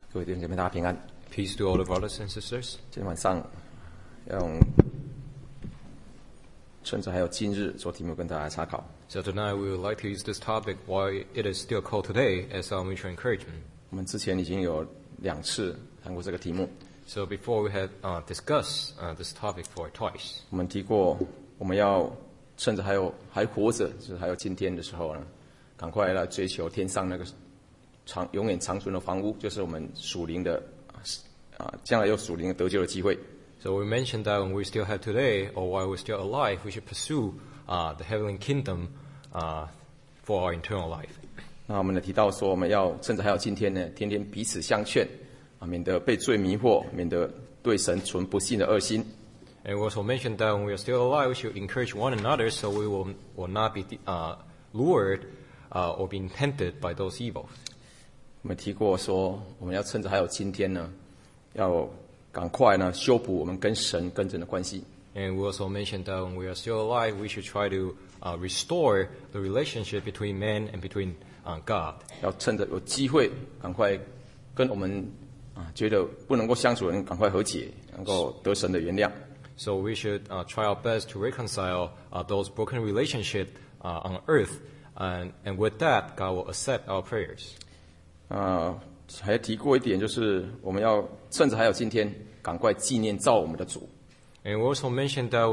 各位弟兄姐妹，大家平安。 Peace to all the brothers and sisters. 今天晚上要用趁着还有今日做题目跟大家参考。 So tonight we would like to use this topic why it is still called today as our mutual encouragement. 我们之前已经有2次谈过这个题目。 So before we had discussed this topic for twice. 我们提过，我们要趁着还活着，就是还有今天的时候呢，赶快来追求天上那个永远长存的房屋，就是我们属灵的将来有属灵的得救的机会。 So we mentioned that when we still have today, or while we're still alive, we should pursue the heavenly kingdom for our eternal life. 那我们呢提到说，我们要趁着还有今天呢，天天彼此相劝免得被罪迷惑，免得对神存不信的恶心。 And we also mentioned that when we are still alive, we should encourage one another so we will not be lured or being tempted by those evils. 我们提过说，我们要趁着还有今天呢，要赶快呢修补我们跟神更正的关系。 And we also mentioned that when we are still alive, we should try to restore the relationship between man and between God. 要趁着有机会，赶快跟我们觉得不能够相处的人赶快和解，能够得神的原谅。 So we should try our best to reconcile those broken relationships on earth, and with that, God will accept our prayers. 还提过一点，就是我们要趁着还有今天，赶快纪念造我们的主。 And we also mentioned that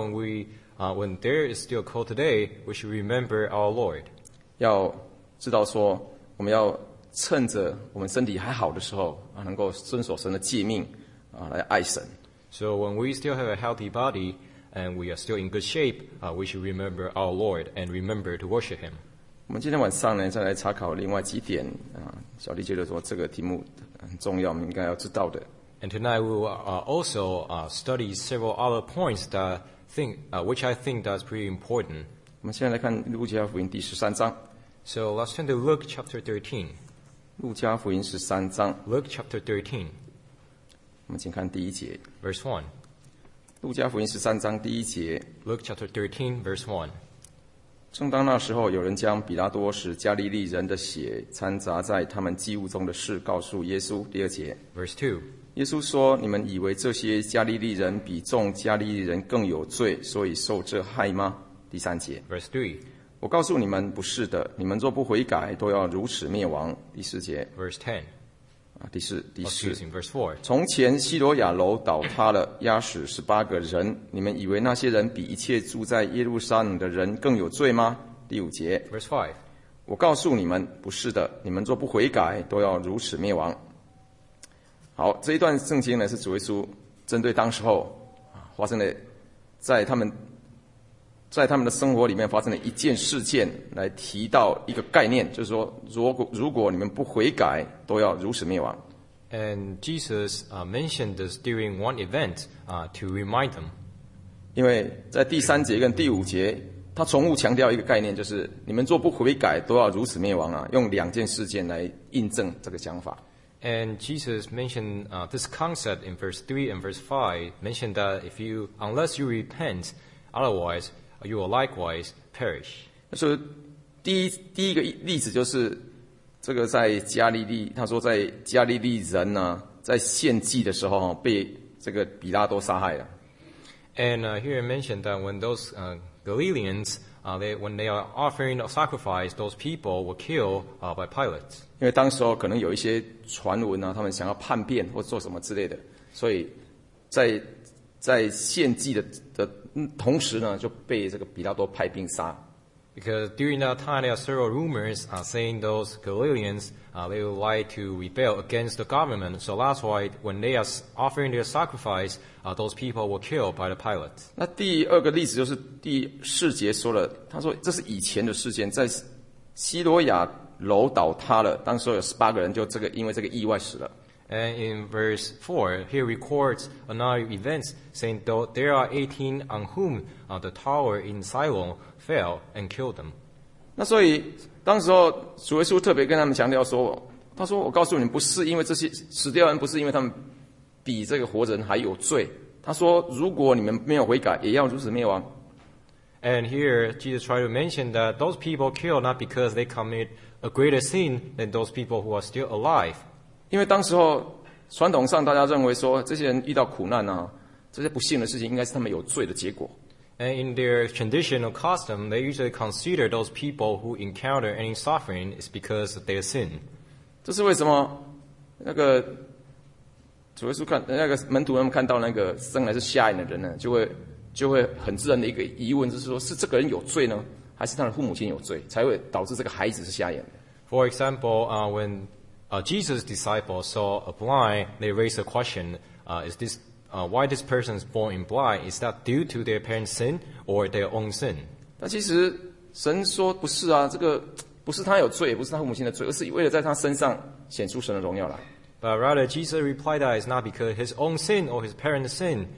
when there is still called today, we should remember our Lord. 要知道说，我们要趁着我们身体还好的时候能够遵守神的诫命来爱神。 So when we still have a healthy body and we are still in good shape, we should remember our Lord and remember to worship Him. 我们今天晚上呢，再来查考另外几点小弟觉得说这个题目很重要，我们应该要知道的。 And tonight we will also study several other points which I think that's pretty important. 我们现在来看路加福音第13章。 So let's turn to Luke chapter 13. 路加福音13章， Luke chapter 13, 我们请看第1节。 verse 1. 路加福音13章第1节。 Luke chapter 13, verse 1. 正当那时候，有人将比拉多使加利利人的血掺杂在他们祭物中的事告诉耶稣。第2节。 Verse 2. 耶稣说：“你们以为这些加利利人比众加利利人更有罪，所以受这害吗？”第3节。 Verse 3. 我告诉你们，不是的，你们若不悔改，都要如此灭亡。第4节。 Verse 10. 第4。 Verse 4. 从前西罗亚楼倒塌了，压死18个人。你们以为那些人比一切住在耶路撒冷的人更有罪吗？第5节。 Verse 5. 我告诉你们，不是的，你们若不悔改，都要如此灭亡。好，这一段圣经呢，是主耶稣针对当时候发生的，在他们的生活里面发生的一件事件，来提到一个概念，就是说，如果你们不悔改，都要如此灭亡。 And Jesus mentioned this during one event to remind them. 因为在第3节跟第5节，他重复强调一个概念，就是你们若不悔改，都要如此灭亡用2件事件来印证这个讲法。 And Jesus mentioned this concept in verse 3 and verse 5, mentioned that unless you repent, otherwise you will likewise perish. 所以第一个例子就是这个在加利利，他说在加利利人呢，在献祭的时候被这个比拉多杀害了。 And here it mentioned that when those Galileans, when they are offering a sacrifice, those people were killed by Pilate. 因为当时候可能有一些传闻他们想要叛变或做什么之类的，所以在献祭的同时呢，就被这个比拉多派兵杀。 Because during that time, there are several rumors saying those Galileans, they would like to rebel against the government. So that's why when they are offering their sacrifice, those people were killed by the Pilate. 那第2个例子就是第4节说了，他说这是以前的事件，在西罗亚楼倒塌了，当时有18个人就因为这个意外死了。 And in verse 4, he records another event saying that there are 18 on whom the tower in Siloam fell and killed them. 那所以当时候主耶稣特别跟他们强调说，他说我告诉你们，不是因为这些死掉人不是因为他们比这个活人还有罪，他说如果你们没有悔改，也要如此灭亡。 And here Jesus tried to mention that those people killed not because they commit a greater sin than those people who are still alive. 因为当时候传统上大家认为说，这些人遇到苦难啊，这些不幸的事情，应该是他们有罪的结果。 And in their traditional custom, they usually consider those people who encounter any suffering is because of their sin. 这是为什么？那个主耶稣那个门徒们看到那个生来是瞎眼的人呢，就会很自然的一个疑问，就是说，是这个人有罪呢，还是他的父母亲有罪，才会导致这个孩子是瞎眼的？ For example, when Jesus' disciples saw a blind, they raised a question: why this person is born in blind? Is that due to their parents' sin or their own sin? 但其实神说不是啊，这个不是他有罪，也不是他父母亲的罪，而是为了在他身上显出神的荣耀来。 But rather, Jesus replied that it's not because his own sin or his parents' sin.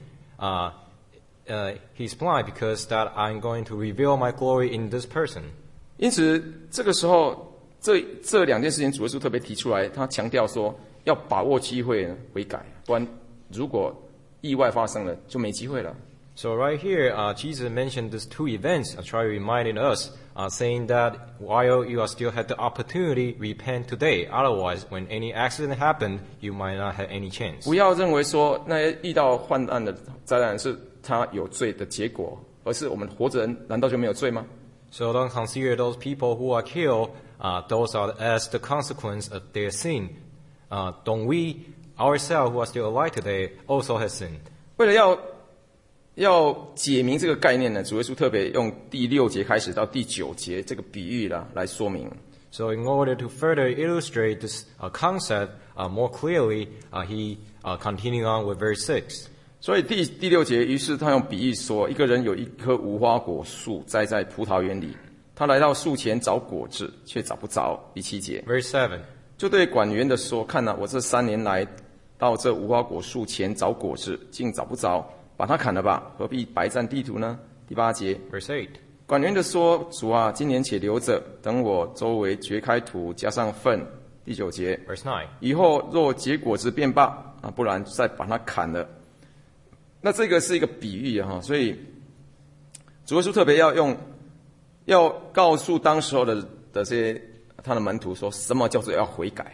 He's blind because that I'm going to reveal my glory in this person. 因此，这个时候，这两件事情，主耶稣特别提出来，他强调说要把握机会悔改，不然如果意外发生了，就没机会了。 So right here, Jesus mentioned these two events, try reminding us, saying that while you are still had the opportunity, repent today. Otherwise, when any accident happened, you might not have any chance. 不要认为说那些遇到患难的灾难是他有罪的结果，而是我们活着人难道就没有罪吗？ So don't consider those people who are killed, those are as the consequence of their sin. Don't we ourselves who are still alive today also have sinned? 为了要解明这个概念呢，主耶稣特别用第6节开始到第9节这个比喻来说明。 So in order to further illustrate this concept more clearly, he continued on with verse 6. 所以第6节，于是他用比喻说，一个人有一棵无花果树栽在葡萄园里，他来到树前找果子，却找不着。第7节 Verse 7. 就对管园的说，看啊，我这3年来到这无花果树前找果子，竟找不着，把它砍了吧，何必白占地土呢？第8节 Verse 8. 管园的说，主啊，今年且留着，等我周围掘开土，加上粪。第9节 Verse 9. 以后若结果子便罢，不然再把它砍了。那这个是一个比喻哈，所以主耶稣特别要告诉当时候的这些他的门徒说，什么叫做要悔改。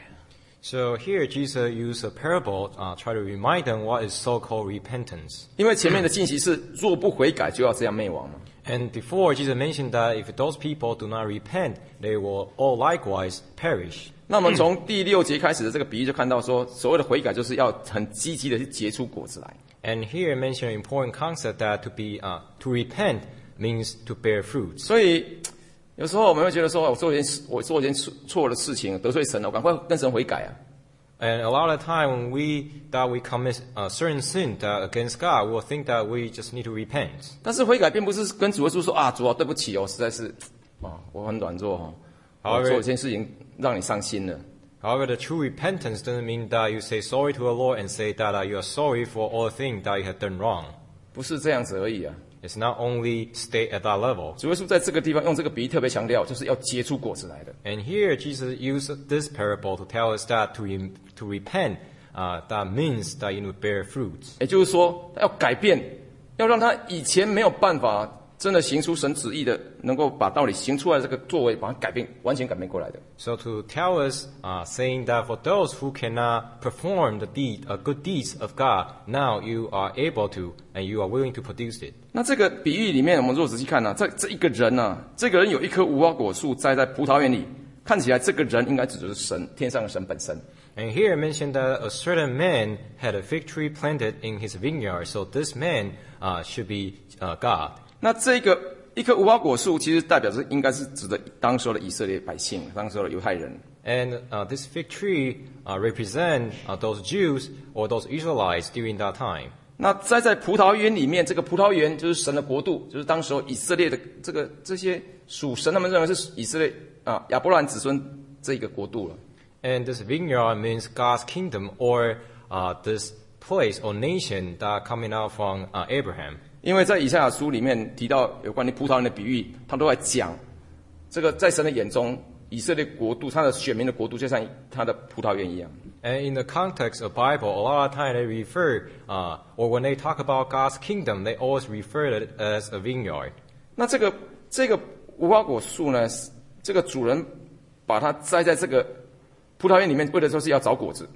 So here Jesus used a parable, try to remind them what is so-called repentance. 因为前面的信息是，若不悔改，就要这样灭亡嘛。 And before Jesus mentioned that if those people do not repent, they will all likewise perish. 那我们从第6节开始的这个比喻就看到说，所谓的悔改就是要很积极的去结出果子来。 And here mentioned an important concept that to repent means to bear fruits. 所以有时候我们会觉得说，我做一件错的事情，得罪神了，我赶快跟神悔改啊。 And a lot of time when we commit a certain sin against God, we will think that we just need to repent. 但是悔改并不是跟主耶稣说啊，主啊，对不起哦，实在是我很软弱我做一件事情让你伤心了。 However, the true repentance doesn't mean that you say sorry to the Lord and say that you are sorry for all the things that you have done wrong. 不是这样子而已啊。 It's not only stay at that level. 主耶稣在这个地方用这个比喻特别强调，就是要结出果子来的。 And here Jesus used this parable to tell us that to repent, that means that you need to bear fruits. 也就是说，要改变，要让他以前没有办法真的行出神旨意的，能够把道理行出来这个作为，把它改变，完全改变过来的。 So to tell us, saying that for those who cannot perform the good deeds of God, now you are able to, and you are willing to produce it. 那这个比喻里面，我们如果仔细看呢，这一个人呢，这个人有一棵无花果树栽在葡萄园里，看起来这个人应该指的是神，天上的神本身。 And here mentioned that a certain man had a fig tree planted in his vineyard, so this man should be God. 那这个一棵无花果树，其实代表应该是指的当时候的以色列百姓，当时候的犹太人。 And this fig tree represent those Jews or those Israelites during that time. 那栽在葡萄园里面，这个葡萄园就是神的国度，就是当时候以色列的这些属神，他们认为是以色列亚伯兰子孙这一个国度了。 And this vineyard means God's kingdom or this place or nation that coming out from Abraham. 因为在以赛亚书里面提到有关于葡萄园的比喻，他都在讲这个在神的眼中，以色列国度，他的选民的国度，就像他的葡萄园一样。 And in the context of Bible, a lot of time they refer, or when they talk about God's kingdom, they always refer to it as a vineyard. 那这个无花果树呢，这个主人把它栽在这个葡萄园里面，为的就是要找果子。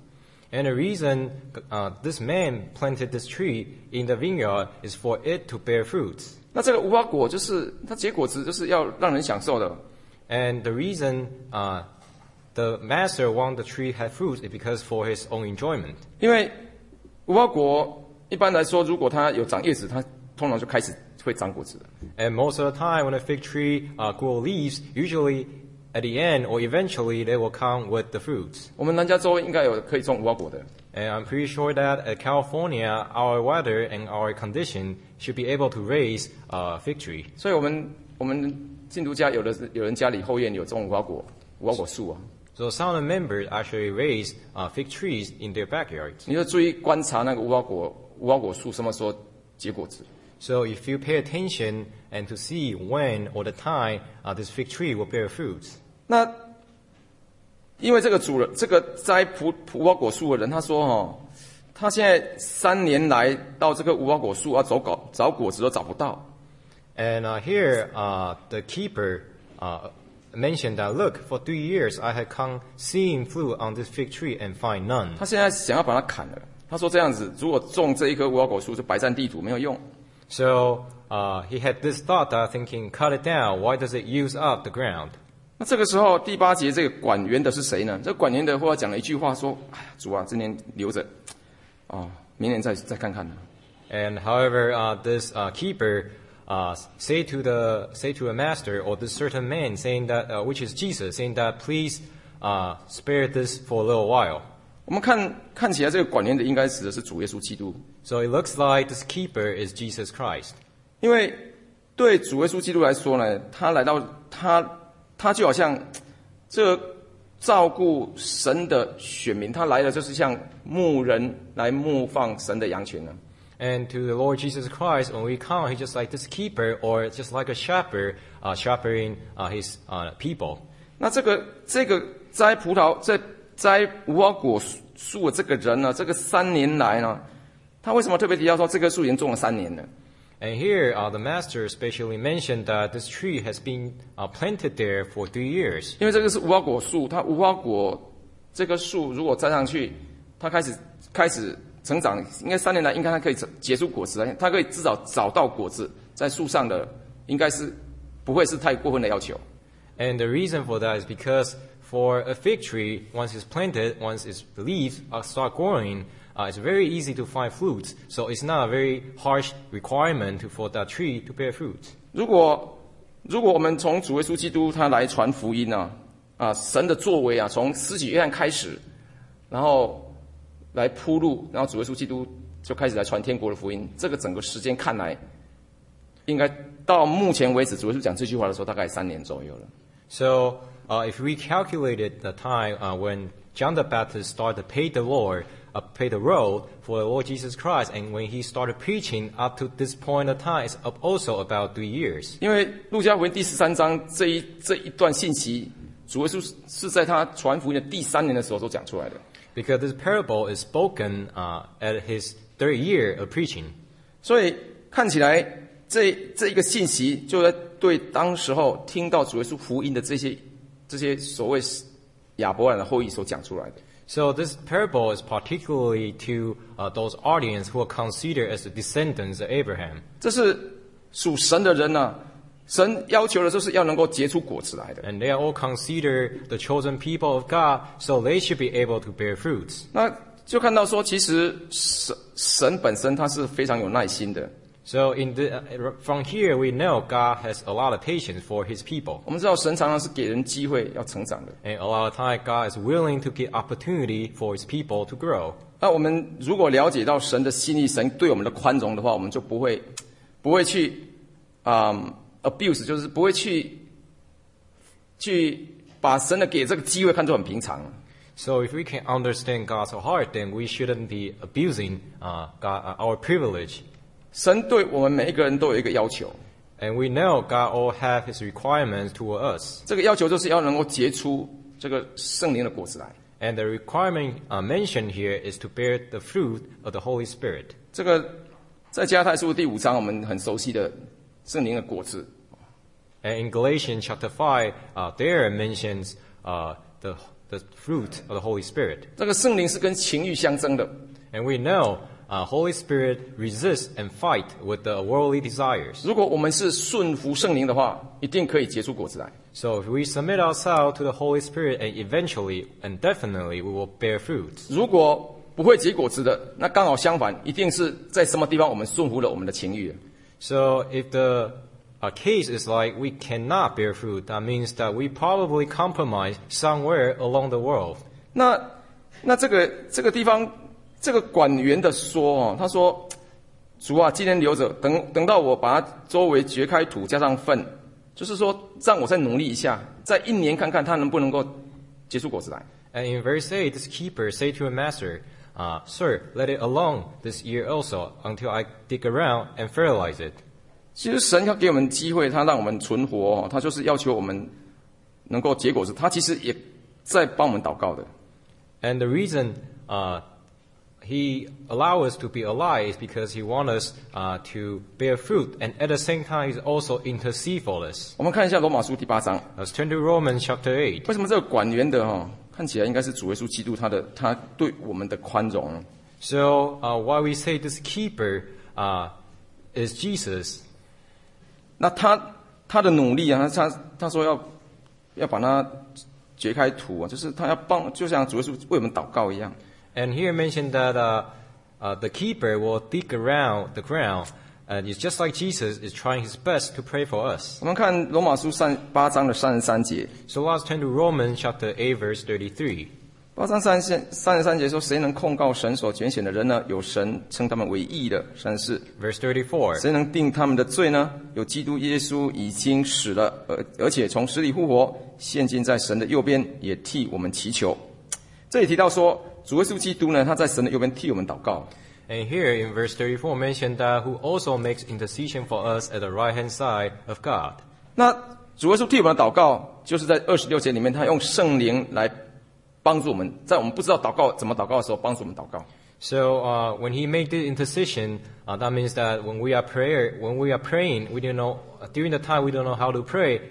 And the reason this man planted this tree in the vineyard is for it to bear fruits. 那这个无花果就是它结果子，就是要让人享受的。 And the reason the master want the tree have fruits is because for his own enjoyment. 因为无花果一般来说，如果它有长叶子，它通常就开始会长果子的。 And most of the time when a fig tree grow leaves, usually at the end or eventually they will come with the fruits. 我们南加州应该有可以种无花果的。 And I'm pretty sure that at California, our weather and our condition should be able to raise a fig tree. 所以我们信徒家有人家里后院有种无花果树啊。 So some of the members actually raise fig trees in their backyards. 你就注意观察那个无花果树什么时候结果子。 So if you pay attention and to see when or the time this fig tree will bear fruits. 那因为这个主人，这个摘无花果树的人，他说他现在3年来到这个无花果树要找果子都找不到。 And here the keeper mentioned that, look, for 3 years I had come seeing fruit on this fig tree and find none. 他现在想要把它砍了。他说这样子，如果种这一棵无花果树就白占地土，没有用。 So he had this thought that thinking, cut it down. Why does it use up the ground? 那这个时候第8节这个管园的是谁呢？这个管园的后来讲了一句话说：“哎呀，主啊，今年留着，明年再看看呢。” And however, this keeper say to the master or this certain man, saying that which is Jesus, saying that please spare this for a little while. 我们看起来这个管园的应该指的是主耶稣基督。 So it looks like this keeper is Jesus Christ. 因为对主耶稣基督来说呢，他来到他就好像这个照顾神的选民，他来的就是像牧人来牧放神的羊群呢。 And to the Lord Jesus Christ, when we come, he's just like this keeper, or just like a shepherd shepherding his people. 那这个摘无花果树的这个人呢，这个3年来呢，他为什么特别提到说这棵树已经种了3年了？ And here, the master especially mentioned that this tree has been planted there for 3 years. 因为这个是无花果树，它无花果这棵树如果栽上去，它开始成长，应该3年来应该它可以结出果子来，它可以至少找到果子在树上的，应该是不会是太过分的要求。 And the reason for that is because for a fig tree, once it's planted, once its leaves start growing, it's very easy to find fruits. So it's not a very harsh requirement for that tree to bear fruit. 如果我们从主耶稣基督他来传福音神的作为从施洗约翰开始，然后来铺路，然后主耶稣基督就开始来传天国的福音。这个整个时间看来，应该到目前为止，主耶稣讲这句话的时候，大概3年左右了。 So if we calculated the time when John the Baptist started to pave the road for the Lord Jesus Christ, and when he started preaching up to this point of time, it's also about 3 years. 因为路加福音第13章这一段信息，主耶稣是在他传福音的第3年的时候所讲出来的。 Because this parable is spoken at his 3rd year of preaching. 所以看起来这一个信息就在对当时候听到主耶稣福音的这些所谓亚伯兰的后裔所讲出来的。 So this parable is particularly to those audience who are considered as the descendants of Abraham. 这是属神的人神要求的就是要能够结出果子来的。 And they are all considered the chosen people of God, so they should be able to bear fruits. 那就看到说，其实神本身他是非常有耐心的。 So from here we know God has a lot of patience for his people. 我们知道神常常是给人机会要成长的。 And a lot of time God is willing to give opportunity for his people to grow. 那我们如果了解到神的心意，神对我们的宽容的话，我们就不会去abuse， 就是不会去把神的给这个机会看作很平常。 So if we can understand God's heart, then we shouldn't be abusing our privilege. 神对我们每一个人都有一个要求。 And we know God all have his requirements toward us. 这个要求就是要能够结出这个圣灵的果子来。 And the requirement mentioned here is to bear the fruit of the Holy Spirit. 这个在加拉太书第5章我们很熟悉的圣灵的果子。 And in Galatians chapter 5, there mentions the the fruit of the Holy Spirit. 这个圣灵是跟情欲相争的。 And we know Holy Spirit resists and fight with the worldly desires. 如果我们是顺服圣灵的话，一定可以结出果子来。 So if we submit ourselves to the Holy Spirit, and eventually and definitely we will bear fruit. 如果不会结果子的，那刚好相反，一定是在什么地方我们顺服了我们的情欲。 So if the case is like we cannot bear fruit, that means that we probably compromise somewhere along the world. 那这个地方，这个管园的说他说，主啊，今天留着，等到我把它周围掘开土，加上粪，就是说让我再努力一下，再1年看看它能不能够结出果子来。 And in verse 8, this keeper said to a master, Sir, let it alone this year also until I dig around and fertilize it. 其实神要给我们机会，他让我们存活，他就是要求我们能够结果子。他其实也在帮我们祷告的。 And the reason He allows us to be alive is because He wants us to bear fruit, and at the same time, He's also intercede for us. 我们看一下罗马书第8章， Let's turn to Romans chapter 8. 为什么这个管园的看起来应该是主耶稣基督他对我们的宽容？ So why we say this keeper is Jesus? 那他的努力他说要把它掘开土就是他要帮，就像主耶稣为我们祷告一样。 And here mentioned that the keeper will dig around the ground, and it's just like Jesus is trying his best to pray for us. 我们看罗马书8章的33节。 So let's turn to Romans chapter 8, verse 33. 8章33节说：“谁能控告神所拣选的人呢？有神称他们为义的34。 Verse 34. 谁能定他们的罪呢？有基督耶稣已经死了，而且从死里复活，现今在神的右边，也替我们祈求。”这里提到说，主耶稣基督呢，他在神的右边替我们祷告。 And here in verse 34 mentioned that who also makes intercession for us at the right hand side of God. 那主耶稣替我们的祷告，就是在26节里面，他用圣灵来帮助我们，在我们不知道怎么祷告的时候，帮助我们祷告。 So when he made the intercession, that means that when we are praying, we don't know during the time we don't know how to pray.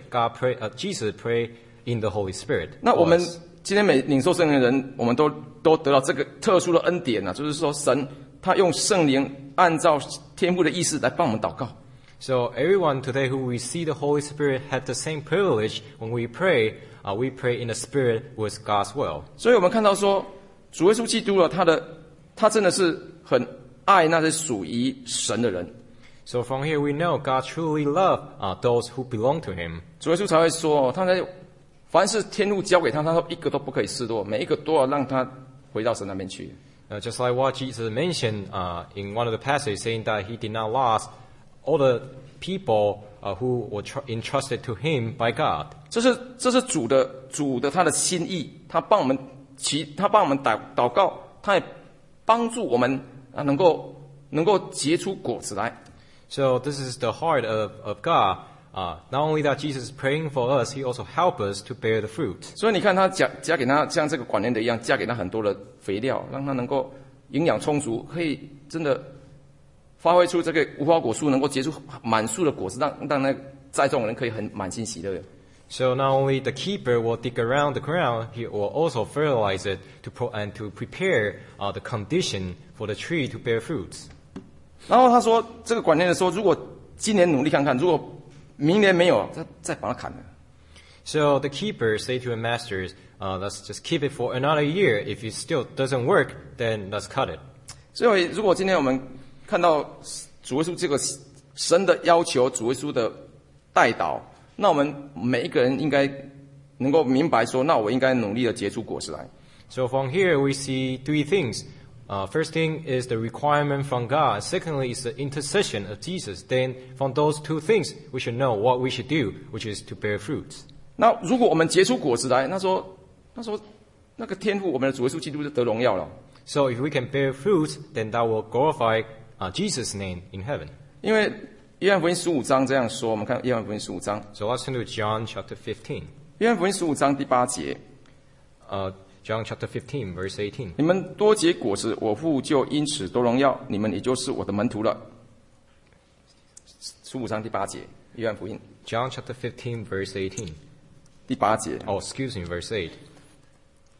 Jesus pray in the Holy Spirit. 那我们今天每领受圣灵的人，我们都得到这个特殊的恩典就是说神他用圣灵按照天父的意思来帮我们祷告。 So everyone today who receive the Holy Spirit had the same privilege. When we pray in the Spirit with God's will. 所以我们看到说，主耶稣基督他真的是很爱那些属于神的人。 So from here we know God truly loves those who belong to Him. 主耶稣才会说，他在凡是天父交给他，他说一个都不可以失落，每一个都要让他回到神那边去。 Just like what Jesus mentioned in one of the passages, saying that He did not lose all the people who were entrusted to Him by God. 这是主的他的心意，他帮我们祷告，他也帮助我们能够结出果子来。 So this is the heart of God. Not only that Jesus is praying for us, He also helps us to bear the fruit. 所以你看他加给他像这个管园的一样，加给他很多的肥料，让他能够营养充足，可以真的发挥出这个无花果树能够结出满树的果子，让那栽种人可以很满心喜乐。 So not only the keeper will dig around the ground, he will also fertilize it to prepare the condition for the tree to bear fruits. 然后他说，这个管园的说，如果今年努力看看，如果明年没有，再把它砍了。 So the keeper say to the masters, let's just keep it for another year. If it still doesn't work, then let's cut it. 所以，如果今天我们看到主耶稣这个神的要求，主耶稣的代祷，那我们每一个人应该能够明白说，那我应该努力的结出果实来。 So from here we see three things. First thing is the requirement from God. Secondly is the intercession of Jesus. Then from those two things, we should know what we should do, which is to bear fruits. 那如果我们结出果子来，他说那个天父，我们的主耶稣基督就得荣耀了。 So if we can bear fruits, then that will glorify Jesus' name in heaven. 因为约翰福音15章这样说，我们看约翰福音15章， So let's turn to John chapter 15. 约翰福音15章第8节， John chapter 15, verse 18. 你们多结果子，我父就因此得荣耀，你们也就是我的门徒了。15章第8节，约翰福音 John chapter 15, verse 18. 第8节。 Oh, excuse me, verse 8.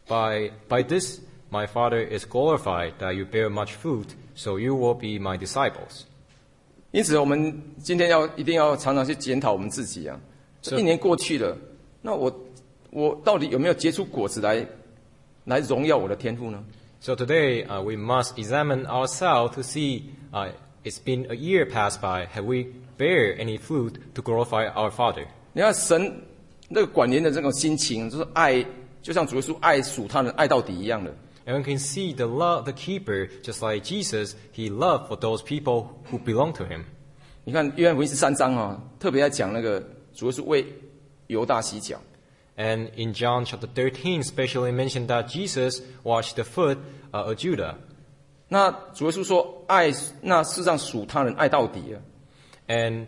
By this, my Father is glorified that you bear much fruit, so you will be my disciples. 因此，我们今天一定要常常去检讨我们自己啊。这一年过去了，那我到底有没有结出果子来荣耀我的天父呢？ So today, we must examine ourselves to see, it's been a year passed by, have we bear any fruit to glorify our Father? 你看神那个管严的这种心情，就是爱，就像主耶稣爱属他人爱到底一样的。 And we can see the love, the keeper, just like Jesus, he loved for those people who belong to him. 你看约翰福音13章啊，特别在讲那个主耶稣为犹大洗脚。 And in John chapter 13, especially mentioned that Jesus washed the foot of Judah. 那主耶稣说爱，那事实上属他人爱到底啊。 And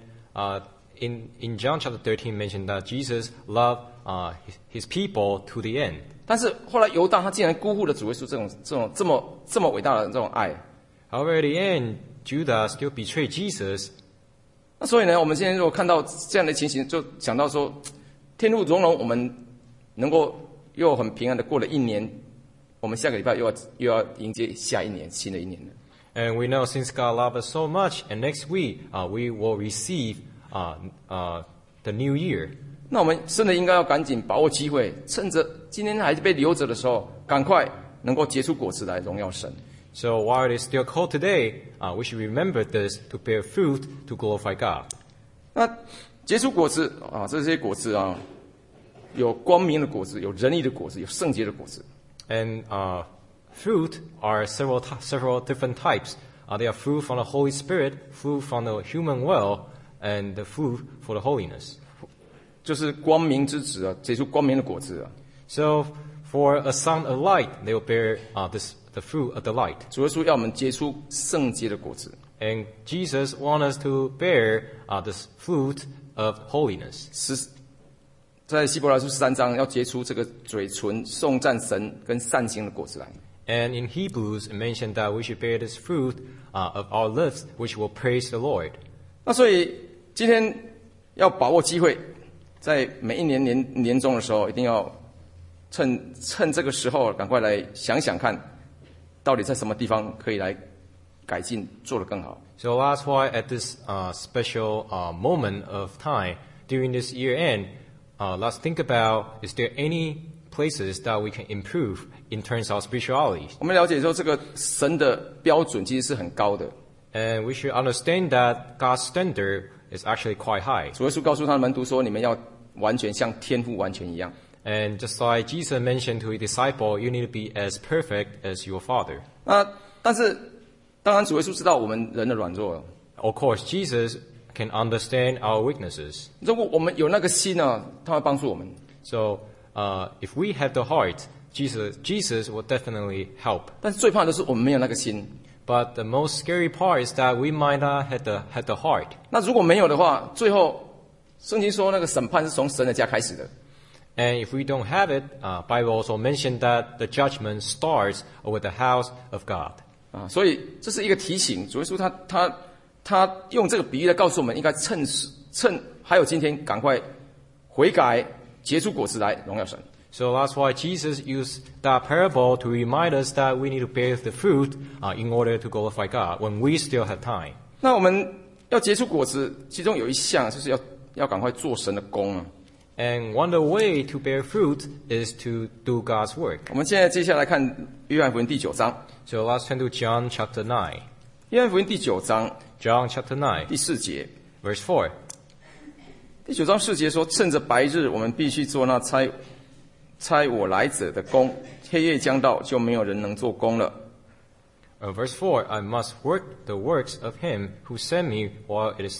in John chapter 13 mentioned that Jesus loved his people to the end. 但是后来犹大他竟然辜负了主耶稣这么伟大的这种爱。 However, at the end, Judah still betrayed Jesus. 那所以呢，我们今天如果看到这样的情形，就想到说，天父容容我们能够又很平安的过了一年，我们下个礼拜又要迎接下一年新的一年了。 And we know since God loves us so much, and next week we will receive the new year. 那我们真的应该要赶紧把握机会，趁着今天还是被留着的时候，赶快能够结出果子来荣耀神。 So while it is still cold today, we should remember this to bear fruit to glorify God. 那结出果子啊，这些果子啊，有光明的果子，有仁义的果子，有圣洁的果子。 And fruit are several different types. They are fruit from the Holy Spirit, fruit from the human will, and the fruit for the holiness. 就是光明之子啊，结出光明的果子啊。 So for a son of light, they will bear the fruit of the light. 主耶稣要我们结出圣洁的果子。 And Jesus wants us to bear this fruit of holiness. 在希伯来书13章要结出这个嘴唇颂赞神跟善行的果子来。 And in Hebrews, it mentioned that we should bear this fruit of our lips, which will praise the Lord. 那所以今天要把握机会，在每一年终的时候，一定要趁这个时候，赶快来想想看，到底在什么地方可以来改进，做得更好。 So that's why at this special moment of time during this year end, let's think about, is there any places that we can improve in terms of spirituality? 我们了解说，这个神的标准其实是很高的。 And we should understand that God's standard is actually quite high. 主耶稣告诉他的门徒说：“你们要完全像天父完全一样。” And just like Jesus mentioned to his disciple, you need to be as perfect as your Father. 但是当然主耶稣知道我们人的软弱。 Of course, Jesus can understand our weaknesses. 如果我们有那个心呢，他会帮助我们。 So, if we have the heart, Jesus will definitely help. 但是最怕的是我们没有那个心。 But the most scary part is that we might not have the heart. 那如果没有的话，最后圣经说那个审判是从神的家开始的。 And if we don't have it, Bible also mentioned that the judgment starts with the house of God. 所以这是一个提醒。主耶稣他用这个比喻来告诉我们，应该趁还有今天，赶快悔改，结出果子来荣耀神。 So that's why Jesus used that parable to remind us that we need to bear the fruit in order to glorify God when we still have time. 那我们要结出果子，其中有一项就是要赶快做神的工啊。 And one of the way to bear fruit is to do God's work. 我们现在接下来看约翰福音第9章。 So let's turn to John chapter 9. 约翰福音第9章 John chapter 9, 第4节。 verse 4. 第9章4节说：“趁着白日，我们必须做那差我来者的工；黑夜将到，就没有人能做工了。” Verse 4, I must work the works of him who sent me while it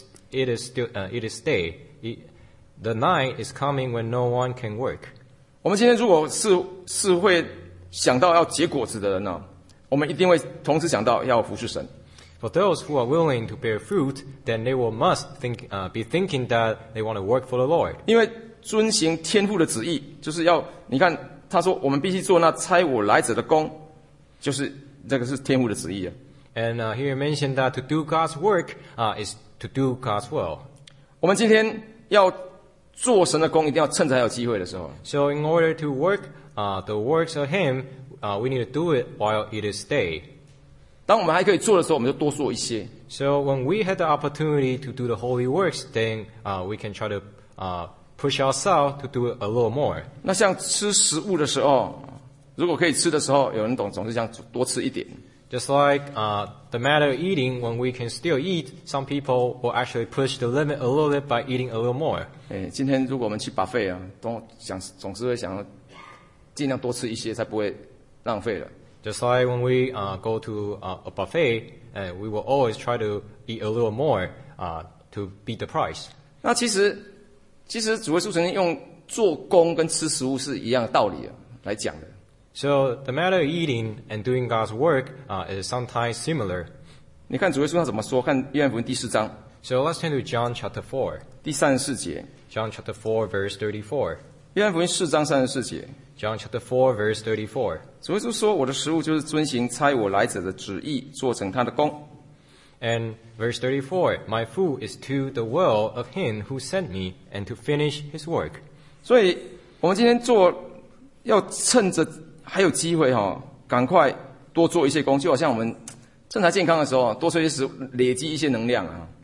is day. The night is coming when no one can work. 我们今天如果是会想到要结果子的人呢，我们一定会同时想到要服侍神。 For those who are willing to bear fruit, then they must be thinking that they want to work for the Lord. 因为遵行天父的旨意，就是要你看他说我们必须做那差我来者的工，就是这个是天父的旨意啊。 And here mentioned that to do God's work is to do God's will. 我们今天要做神的工一定要趁着还有机会的时候。 So in order to work the works of Him, we need to do it while it is day. 当我们还可以做的时候，我们就多做一些。 So when we had the opportunity to do the holy works, then we can try to push ourselves to do it a little more. 那像吃食物的时候，如果可以吃的时候，有人总是想多吃一点。 Just like the matter of eating, when we can still eat, some people will actually push the limit a little bit by eating a little more. 今天如果我们去 buffet 啊，总是会想尽量多吃一些，才不会浪费了。 Just like when we go to a buffet, we will always try to eat a little more to beat the price. 那其实主耶稣曾经用做工跟吃食物是一样的道理来讲的。 So the matter of eating and doing God's work is sometimes similar. 你看主耶稣他怎么说？看约翰福音第4章 So let's turn to John chapter 4. 第34节。 John chapter 4 verse 34. 约翰福音4章34节。 John chapter 4 verse 34. 主耶稣说：“我的食物就是遵行差我来者的旨意，做成他的工。” And verse 34, my food is to the will of Him who sent me and to finish His work. 所以我们今天要趁着还有机会赶快多做一些工，就好像我们正在健康的时候，多吃一些食物，累积一些能量啊。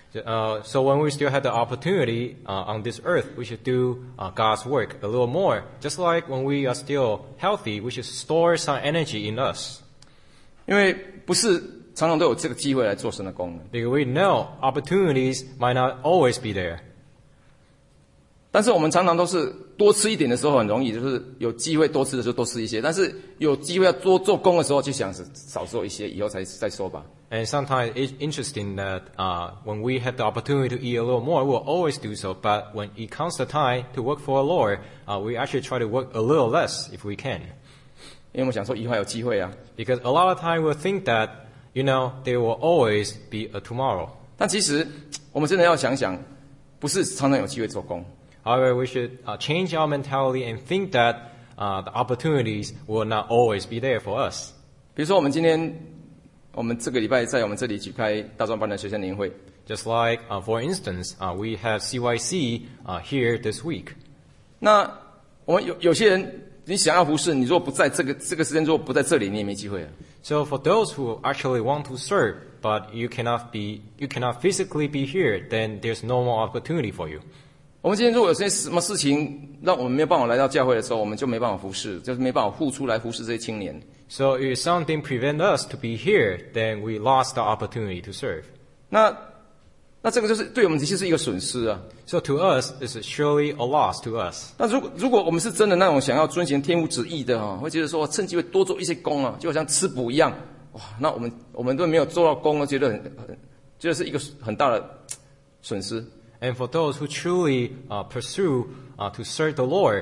So when we still have the opportunity on this earth, we should do God's work a little more. Just like when we are still healthy, we should store some energy in us. 因为不是常常都有这个机会来做神的工。 Because we know opportunities might not always be there. 但是我们常常都是多吃一点的时候很容易，就是有机会多吃的时候多吃一些，但是有机会要多做工的时候就想少做一些，以后再说吧。 And sometimes it's interesting that when we have the opportunity to eat a little more, we'll always do so. But when it comes the time to work for the Lord, we actually try to work a little less if we can. 因为我们想说以后还有机会啊。 Because a lot of time we'll think that, there will always be a tomorrow. 但其实我们真的要想想，不是常常有机会做工。 However, we should change our mentality and think that the opportunities will not always be there for us. 比如说我们这个礼拜在我们这里举开大专班的学生年会。 Just like, for instance, we have CYC here this week. 那我们有些人，你想要服侍，你如果不在这个时间，如果不在这里，你也没机会了。 So for those who actually want to serve, but you cannot physically be here, then there's no more opportunity for you. 我们今天如果有些什么事情让我们没有办法来到教会的时候，我们就没办法服侍，就是没办法付出来服侍这些青年。 So if something prevents us to be here, then we lost the opportunity to serve. 那这个就是对我们其实是一个损失啊。 So to us, this is surely a loss to us. 那如果我们是真的那种想要遵行天父旨意的会觉得说趁机会多做一些工啊，就好像吃补一样，哇，那我们都没有做到工，觉得是一个很大的损失。 And for those who truly pursue to serve the Lord,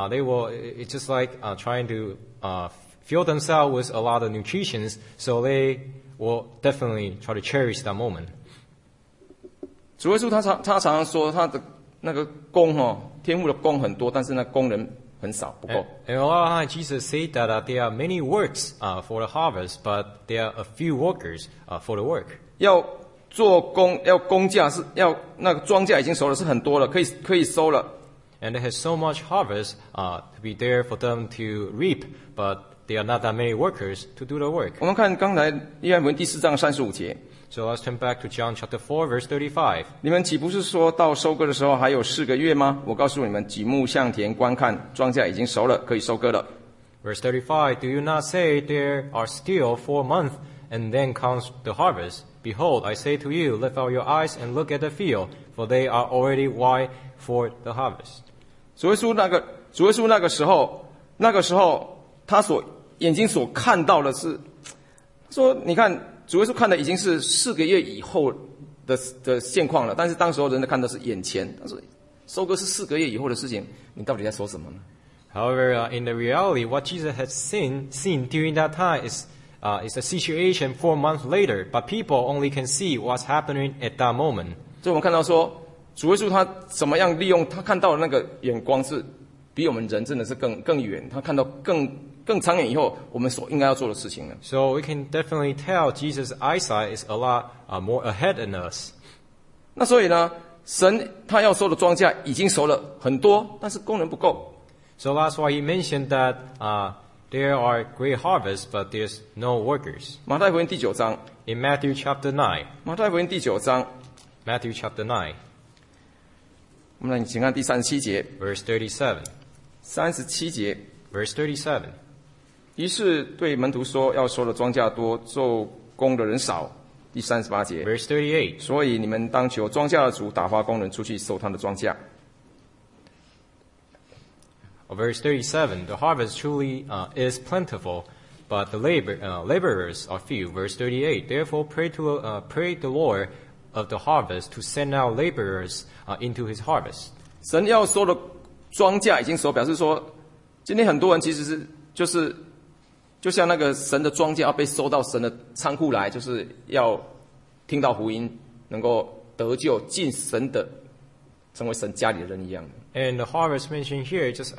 it's just like trying to fill themselves with a lot of nutrition, so they will definitely try to cherish that moment. 主耶稣他常常说他的那个工天父的工很多，但是那工人很少，不够。 And a lot of times Jesus said that there are many works for the harvest, but there are a few workers for the work. 要做工，要工价是要那个庄稼已经熟了，是很多了，可以收了。 And they have so much harvest to be there for them to reap, but there are not that many workers to do the work. 我们看刚才约翰福音第4章35节。 So let's turn back to John chapter 4, verse 35. 你们岂不是说到收割的时候还有4个月吗？我告诉你们，举目向田观看，庄稼已经熟了，可以收割了。 Verse 35, do you not say there are still 4 months, and then comes the harvest? Behold, I say to you, lift up your eyes and look at the field, for they are already white for the harvest. 主耶稣那个时候，他眼睛所看到的是，说你看，主耶稣看的已经是4个月以后的现况了，但是当时候人看的是眼前。他说，收割是4个月以后的事情，你到底在说什么呢？ However, in the reality, what Jesus had seen during that time is a situation 4 months later, but people only can see what's happening at that moment. 所以我们看到说，主耶稣他怎么样利用他看到的那个眼光是比我们人真的是更远，他看到更长远以后我们所应该要做的事情了。 So we can definitely tell Jesus' eyesight is a lot more ahead than us. 那所以呢， 神他要收的庄稼已经收了很多，但是工人不够。 So that's why he mentioned that there are great harvests, but there's no workers. 马太福音第9章， In Matthew chapter 9, 马太福音第9章， Matthew chapter 9, 我们来请看第37节。 verse 37. 37节， Verse 37. 于是对门徒说：“要收的庄稼多，做工的人少。”第38节， Verse 38. 所以你们当求庄稼的主打发工人出去收他的庄稼。 Verse 37. The harvest truly is plentiful, but the laborers are few. Verse 38. Therefore pray the Lord of the harvest to send out laborers into his harvest. 神要收的庄稼已经收，表示说，今天很多人其实是就像那个神的庄稼要被收到神的仓库来，就是要听到福音，能够得救，进神的，成为神家里的人一样的。 And the harvest mentioned here just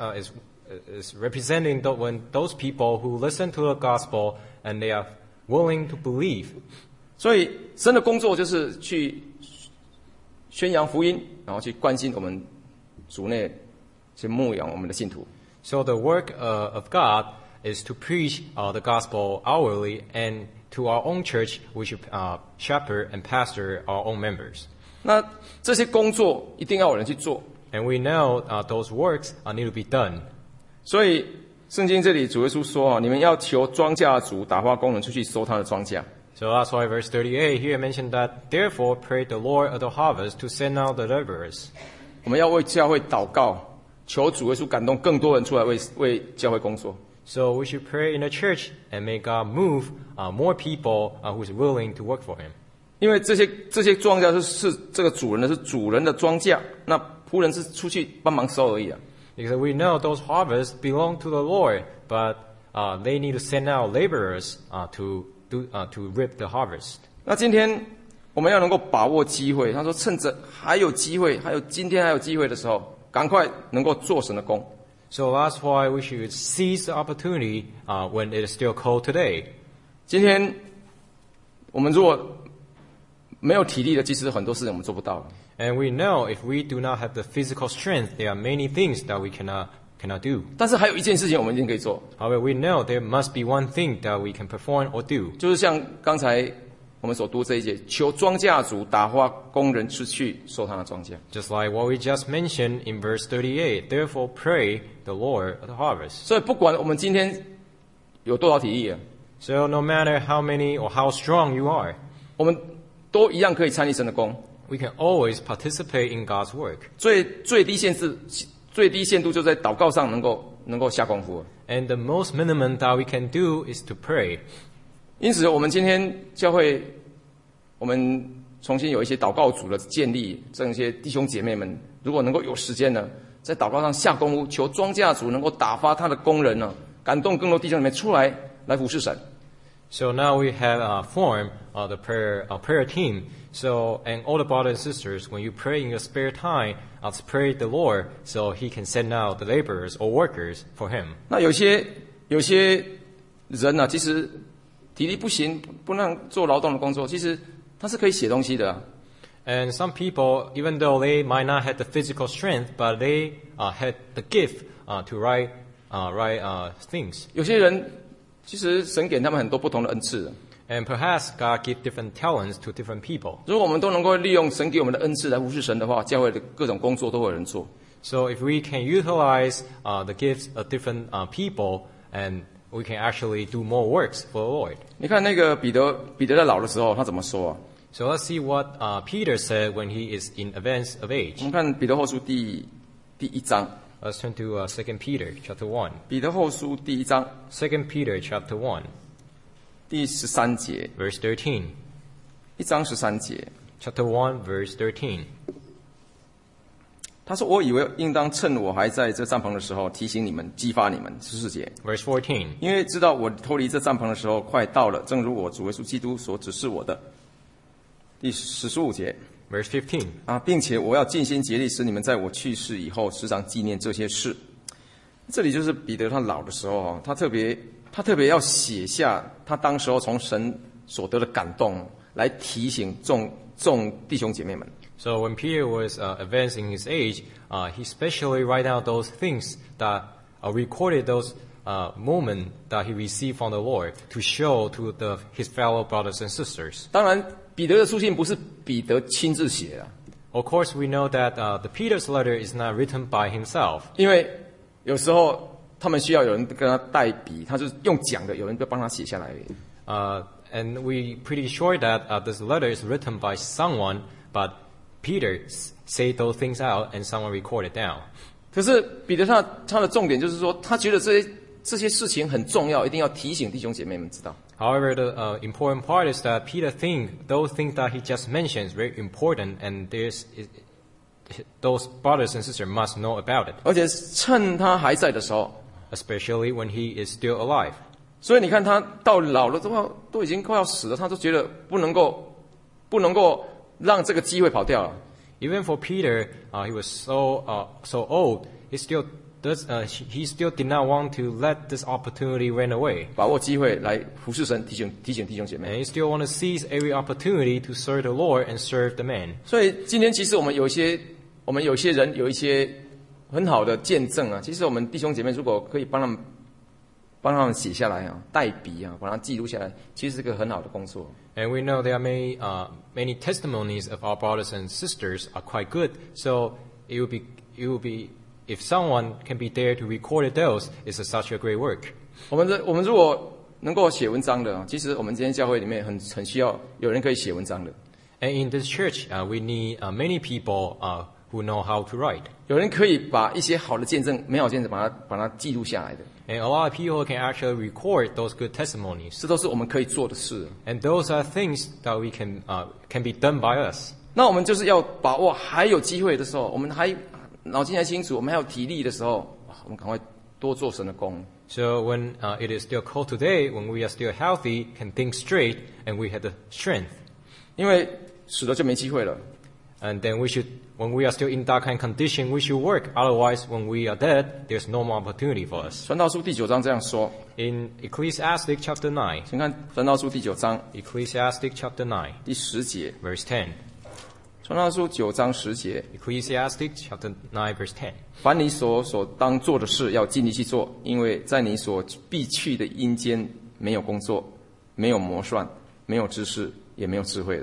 is representing when those people who listen to the gospel and they are willing to believe. 所以神的工作就是去宣扬福音，然后去关心我们主内，去牧养我们的信徒。 So the work of God is to preach the gospel outwardly, and to our own church, we should shepherd and pastor our own members. 那这些工作一定要有人去做， And we know those works need to be done. 所以圣经这里主耶稣说你们要求庄稼的主打发工人出去收他的庄稼。 So that's why verse 38 here mentioned that, therefore pray the Lord of the harvest to send out the laborers. 我们要为教会祷告，求主耶稣感动更多人出来为教会工作。 So we should pray in the church and may God move more people who is willing to work for Him. 因为这些庄稼是这个主人的，是主人的庄稼，那仆人是出去帮忙收而已啊。 Because we know those harvests belong to the Lord, but they need to send out laborers to reap the harvest. 那今天我们要能够把握机会，他说趁着还有机会，今天还有机会的时候，赶快能够做神的工。 So that's why we should seize the opportunity when it is still cold today. 今天我们如果没有体力的，其实很多事情我们做不到了。 And we know if we do not have the physical strength, there are many things that we cannot do. 但是还有一件事情我们一定可以做， However, we know there must be one thing that we can perform or do. 就是像刚才我们所读这一节，求庄稼主打发工人出去收他的庄稼。 Just like what we just mentioned in verse 38. Therefore pray the Lord of the harvest. 所以不管我们今天有多少体力啊， So no matter how many or how strong you are, 我们都一样可以参与神的工。 we can always participate in God's work. 最低限度就在祷告上能够下功夫。 And the most minimum that we can do is to pray. 因此，我们今天教会，我们重新有一些祷告组的建立，这些弟兄姐妹们，如果能够有时间呢，在祷告上下功夫，求庄稼主能够打发他的工人呢，感动更多弟兄姐妹出来服侍神。 So now we have formed the prayer team. So, and all the brothers and sisters, when you pray in your spare time, pray the Lord so He can send out the laborers or workers for Him. 那有些人呢，其实体力不行，不能做劳动的工作，其实他是可以写东西的。 And some people, even though they might not have the physical strength, but they had the gift to write things. 有些人其实神给他们很多不同的恩赐。 And perhaps God give different talents to different people. 如果我们都能够利用神给我们的恩赐来服侍神的话，教会的各种工作都会有人做。 So if we can utilize the gifts of different people, and we can actually do more works for the Lord. 你看那个彼得在老的时候，他怎么说啊？ So let's see what Peter said when he is in advance of 我 age. 们看彼得后书第1章， Let's turn to 2 Peter chapter 1. 彼得后书第1章 2 Peter chapter 1, 第13节 verse 13. ，1章13节， Chapter 1, verse 13. 他说：“我以为应当趁我还在这帐篷的时候，提醒你们，激发你们。”14节， Verse 14. 因为知道我脱离这帐篷的时候快到了，正如我主耶稣基督所指示我的。第15节 Verse 15. 啊，并且我要尽心竭力，使你们在我去世以后时常纪念这些事。这里就是彼得他老的时候啊，他特别要写下他当时候从神所得的感动，来提醒众弟兄姐妹们。 So when Peter was advancing his age, he specially write down those things that recorded those moments that he received from the Lord to show to his fellow brothers and sisters. 当然，彼得的书信不是彼得亲自写的， Of course, we know that the Peter's letter is not written by himself. 因为有时候他们需要有人跟他代笔，他就是用讲的，有人就帮他写下来而已。 And we pretty sure that this letter is written by someone, but Peter said those things out and someone recorded down. 可是彼得他的重点就是说，他觉得这些事情很重要，一定要提醒弟兄姐妹们知道。 However, the important part is that Peter thinks those things that he just mentioned is very important, and those brothers and sisters must know about it, 而且趁他还在的时候， especially when he is still alive. 所以你看他到老了之后，都已经快要死了，他都觉得不能够让这个机会跑掉了。 Even for Peter, he was so old. He still did not want to let this opportunity run away. 把握机会来服侍神，提醒弟兄姐 And 妹。 he still want to seize every opportunity to serve the Lord and serve the man. 所以今天其实我们有些人有一些很好的见证啊。其实我们弟兄姐妹如果可以帮他们写下来啊，代笔啊，把它记录下来，其实是个很好的工作。 And we know there are many testimonies of our brothers and sisters are quite good. So it would be if someone can be there to record those, it's such a great work. 我们如果能够写文章的，其实我们今天教会里面很需要有人可以写文章的， And in this church, we need many people who know how to write. 有人可以把一些好的见证、美好见证把它记录下来的， And a lot of people can actually record those good testimonies. 这都是我们可以做的事。 And those are things that we can be done by us. 那我们就是要把握还有机会的时候，我们还脑筋还清楚，我们还有体力的时候，我们赶快多做神的工。 So when it is still cold today, when we are still healthy, can think straight, and we have the strength. 因为死了就没机会了。 And then when we are still in that kind of condition, we should work. Otherwise, when we are dead, there's no more opportunity for us. 传道书第9章这样说， In Ecclesiastic chapter 9, 请看传道书第9章 Ecclesiastic chapter 9, 第10节， verse 10. 传道书9章10节， Ecclesiastic chapter 9, verse 10. 凡你所当做的事，要尽力去做，因为在你所必去的阴间，没有工作，没有谋算，没有知识，也没有智慧了。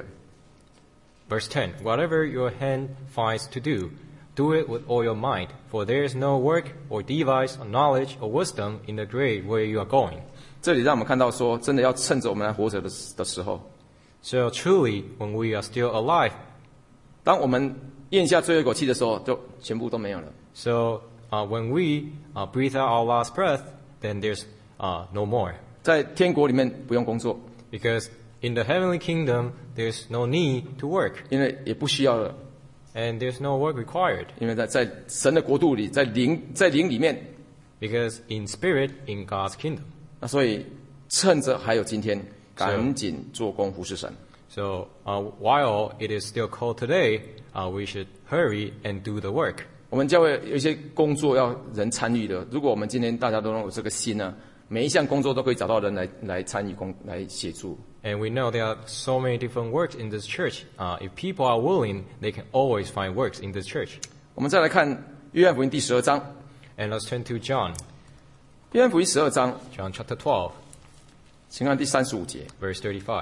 Verse 10. Whatever your hand finds to do, do it with all your might, for there is no work or device or knowledge or wisdom in the grave where you are going. 这里让我们看到说，真的要趁着我们还活着的时候， So truly, when we are still alive, 当我们咽下最后一口气的时候，就全部都没有了。 so when we breathe out our last breath, then there's no more. 在天国里面不用工作， Because in the heavenly kingdom, there's no need to work, 因为也不需要了， and there's no work required. 因为在神的国度里，在灵里面， Because in spirit, in God's kingdom. 那所以趁着还有今天，赶紧做工服侍神。 So while it is still cold today, we should hurry and do the work. 我们教会有一些工作要人参与的，如果我们今天大家都有这个心呢，每一项工作都可以找到人来参与来协助。 And we know there are so many different works in this church. If people are willing, they can always find works in this church. 我们再来看约翰福音第12章， And let's turn to John, 约翰福音12章， John chapter 12, 请看第35节。 verse 35.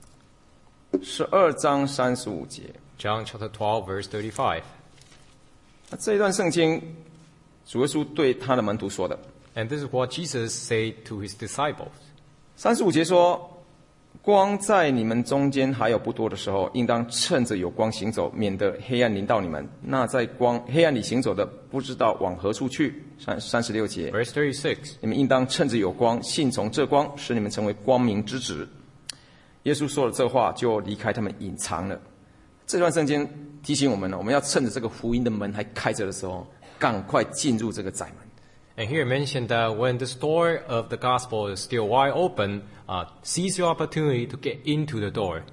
12章35节， John chapter 12, verse 35. 那这一段圣经，主耶稣对他的门徒说的。 And this is what Jesus said to his disciples. 35节说：“光在你们中间还有不多的时候，应当趁着有光行走，免得黑暗临到你们。那在黑暗里行走的，不知道往何处去。”36节， Verse 36. 你们应当趁着有光，信从这光，使你们成为光明之子。耶稣说了这话，就离开他们，隐藏了。这段圣经提醒我们呢，我们要趁着这个福音的门还开着的时候，赶快进入这个窄门。 And here mentioned that when the door of the gospel is still wide open, seize your opportunity to get into the door.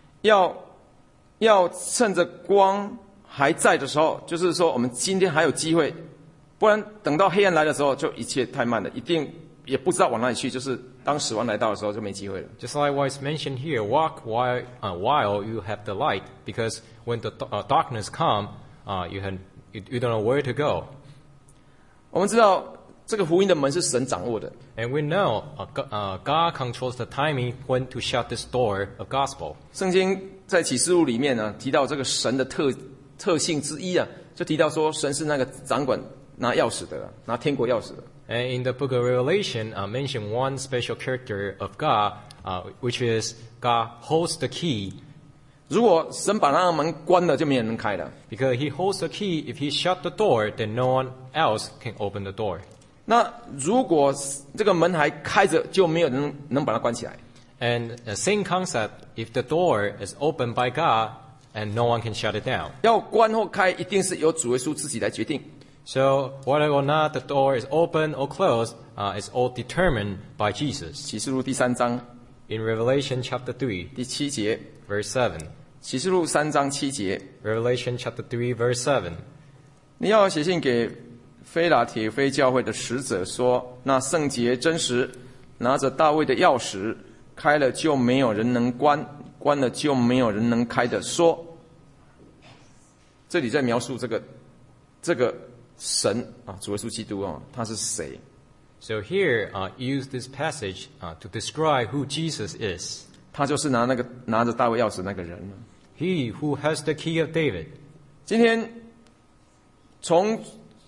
要趁着光还在的时候，就是说我们今天还有机会，不然等到黑暗来的时候，就一切太慢了，一定也不知道往哪里去，就是当死亡来到的时候就没机会了。 Just like what is mentioned here, walk while you have the light, because when the darkness come, you don't know where to go. 我们知道这个福音的门是神掌握的， And we know God controls the timing when to shut this door of gospel. 圣经在启示录里面呢提到这个神的特性之一啊，就提到说神是那个掌管拿钥匙的，拿天国钥匙的。 And in the book of Revelation, mention one special character of God, which is God holds the key. 如果神把那个门关了，就没有人能开了。 Because he holds the key, if he shut the door, then no one else can open the door. 那如果这个门还开着，就没有人能把它关起来。 And the same concept, if the door is opened by God, and no one can shut it down. 要关或开，一定是由主耶稣自己来决定。 So whether or not the door is open or closed, is all determined by Jesus. 启示录第3章 In Revelation chapter 3, 第7节， verse 7. 启示录3章7节， Revelation chapter 3, verse 7. 你要写信给非拉铁非教会的使者说，那圣洁真实，拿着大卫的钥匙，开了就没有人能关，关了就没有人能开的说。这里在描述这个神啊，主耶稣基督啊，他是谁？ So here, use this passage to describe who Jesus is. 他就是拿着大卫钥匙那个人。 He who has the key of David. 今天从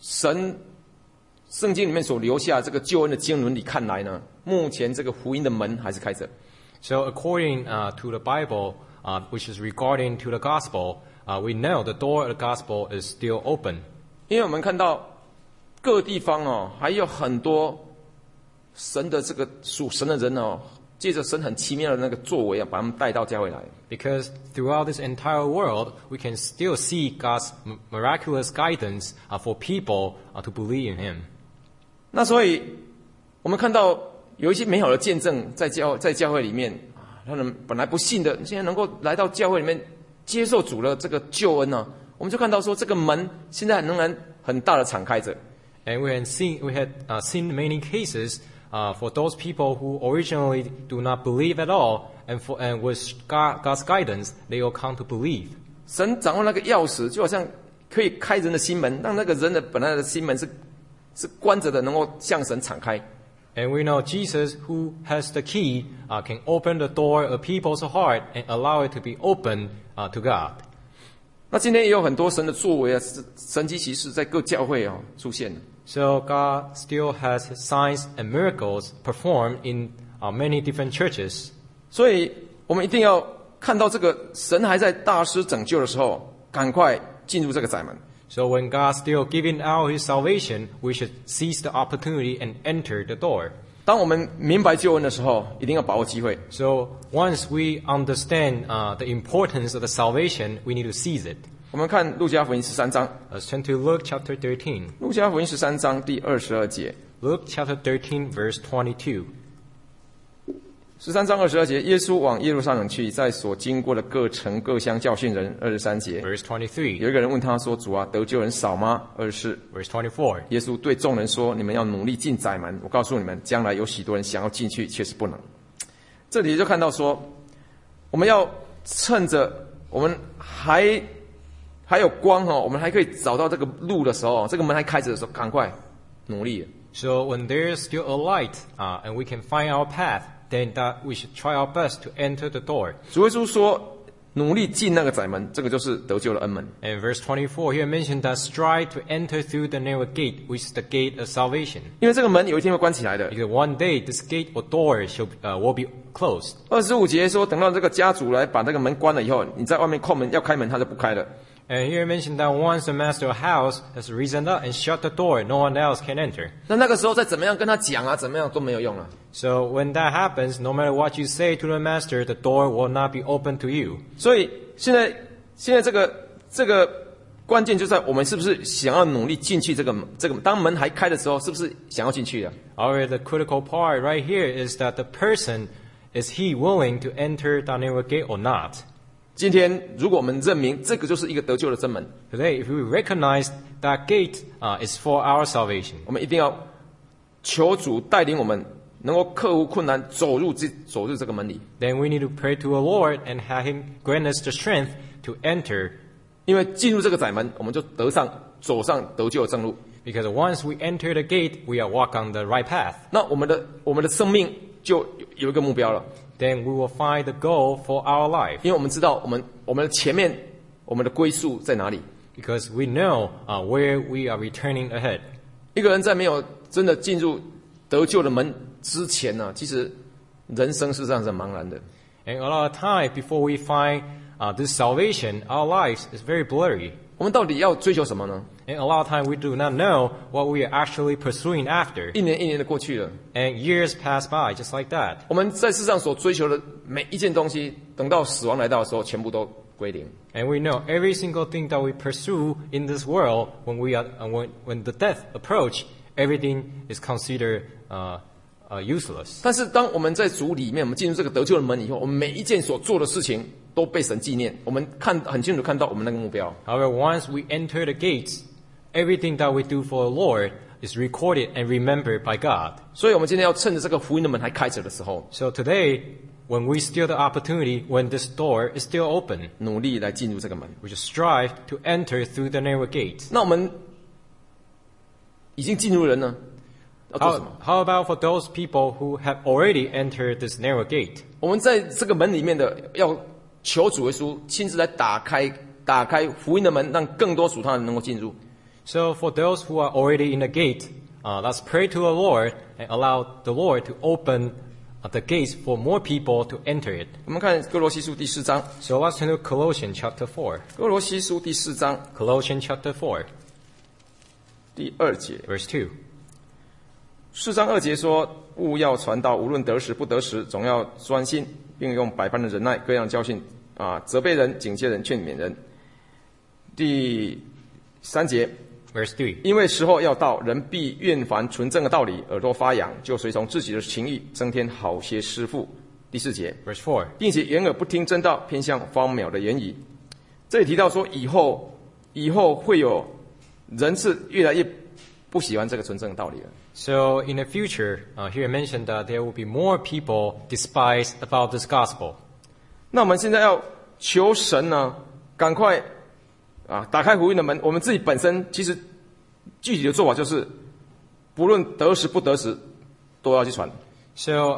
圣经里面所留下这个救恩的经纶里看来呢，目前这个福音的门还是开着。 So according to the Bible, which is regarding to the gospel, we know the door of the gospel is still open. 因为我们看到各地方哦，还有很多神的这个属神的人哦，借着神很奇妙的那个作为啊，把他们带到教会来。 Because throughout this entire world, we can still see God's miraculous guidance for people to believe in Him. 那所以，我们看到有一些美好的见证在教会里面啊，他们本来不信的，现在能够来到教会里面接受主的这个救恩呢、我们就看到说这个门现在仍然很大的敞开着。 And we had seen many cases for those people who originally do not believe at all, and with God's guidance, they will come to believe. 神掌握那个钥匙，就好像可以开人的心门，让那个人的本来的心门是关着的，能够向神敞开。 And we know Jesus, who has the key, can open the door of people's heart and allow it to be open to God. 那今天也有很多神的作为啊，神迹奇事在各教会啊出现。 So God still has signs and miracles performed in many different churches. 所以我们一定要看到这个神还在大施拯救的时候，赶快进入这个窄门。 So when God's still giving out His salvation, we should seize the opportunity and enter the door. 当我们明白救恩的时候，一定要把握机会。 So once we understand the importance of the salvation, we need to seize it. 我们看路加福音13章， Let's turn to Luke chapter 13. 路加福音13章第22节。 Luke chapter 13, verse 22. 13章22节，耶稣往耶路撒冷去，在所经过的各城各乡教训人。23节， Verse 23. 有一个人问他说：“主啊，得救人少吗？”24， Verse 24. 耶稣对众人说：“你们要努力进窄门。我告诉你们，将来有许多人想要进去，却是不能。”这里就看到说，我们要趁着我们还有光哦，我们还可以找到这个路的时候，这个门还开着的时候，赶快努力。 So when there is still a light and we can find our path, then that we should try our best to enter the door. 主耶稣说：“努力进那个窄门，这个就是得救的恩门。” And verse 24 here mentioned that strive to enter through the narrow gate, which is the gate of salvation. 因为这个门有一天会关起来的。 Because one day this gate or door will be closed. 25节说，等到这个家主来把这个门关了以后，你在外面叩门要开门，他就不开了。 And here mentioned that once the master of the house has risen up and shut the door, no one else can enter. 那个时候再怎么样跟他讲啊，怎么样都没有用了。 So when that happens, no matter what you say to the master, the door will not be open to you. 所以现在这个关键就在我们是不是想要努力进去这个当门还开的时候，是不是想要进去的？ However, the critical part right here is that the person, is he willing to enter the narrow gate or not? 今天如果我们认明这个就是一个得救的真门， Today, if we recognize that gate is for our salvation, 我们一定要求主带领我们能够克服困难，走入这个门里。 Then we need to pray to the Lord and have Him grant us the strength to enter. 因为进入这个窄门，我们就走上得救的正路。 Because once we enter the gate, we are walk on the right path. 那我们的生命就有一个目标了。 Then we will find the goal for our life. 因为我们知道我们的前面我们的归宿在哪里。 Because we know where we are returning ahead. 一个人在没有真的进入得救的门之前呢，其实人生事实上是茫然的。 And a lot of time before we find this salvation, our lives is very blurry. 我们到底要追求什么呢？ And a lot of time we do not know what we are actually pursuing after. 一年一年的过去了， And years pass by just like that. 我们在世上所追求的每一件东西，等到死亡来到的时候，全部都归零。 And we know every single thing that we pursue in this world, when the death approach, everything is considered useless. 但是当我们在主里面，我们进入这个得救的门以后，我们每一件所做的事情都被神纪念，我们很清楚看到我们那个目标。 However, once we enter the gates, everything that we do for the Lord is recorded and remembered by God. 所以我们今天要趁着这个福音的门还开着的时候， So today, when we steal the opportunity, when this door is still open, 努力来进入这个门。 we just strive to enter through the narrow gate. 那我们已经进入人呢，要做什么？ How about for those people who have already entered this narrow gate? 我们在这个门里面的，要求主耶稣亲自来打开福音的门，让更多属他的人能够进入。 So for those who are already in the gate, let's pray to the Lord and allow the Lord to open the gates for more people to enter it. 我们看哥罗西书第4章， So let's turn to Colossians chapter 4. 哥罗西书第4章 Colossians chapter 4, 第2节。 verse 2. 4章2节说：“务要传道，无论得时不得时，总要专心，并用百般的忍耐，各样的教训责备人、警戒人、劝勉人。”第3节。 Verse 3. 因为时候要到，人必厌烦纯正的道理，耳朵发痒，就随从自己的情欲，增添好些师傅。第4节， Verse 4. 并且掩耳不听真道，偏向荒谬的言语。这里提到说，以后会有人是越来越不喜欢这个纯正的道理了。 So in the future, here mentioned that there will be more people despise about this gospel. 那我们现在要求神呢，赶快打开福音的门。我们自己本身其实具体的做法就是，不论得时不得时，都要去传。 So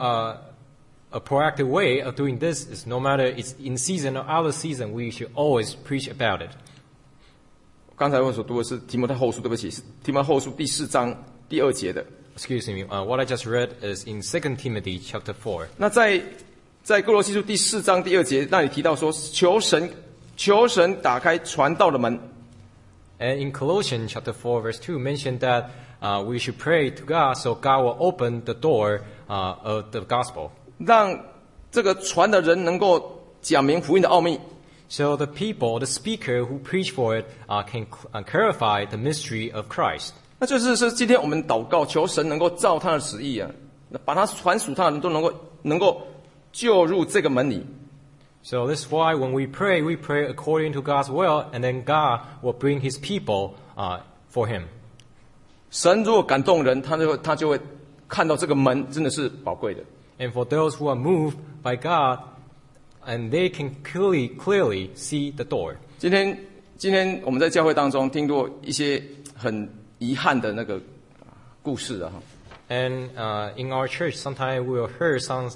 a proactive way of doing this is no matter it's in season or out of season, we should always preach about it. 刚才我所读的是提摩太后书，对不起，是提摩太后书第4章第2节的。 Excuse me, what I just read is in 2 Timothy chapter 4. 那在哥罗西书第4章第2节那里提到说，求神打开传道的门。 And in Colossians chapter 4 verse 2 mentioned that we should pray to God so God will open the door of the gospel. 让这个传的人能够讲明福音的奥秘。 So the people, the speaker who preach for it can clarify the mystery of Christ. 那就是今天我们祷告，求神能够照他的旨意把他传属他的人都能够就入这个门里。 So this is why when we pray according to God's will, and then God will bring His people for Him. 神如果感动人，他就会看到这个门真的是宝贵的。 And for those who are moved by God, and they can clearly see the door. 今天我们在教会当中听过一些很遗憾的那个故事哈。 And in our church, sometimes we will hear some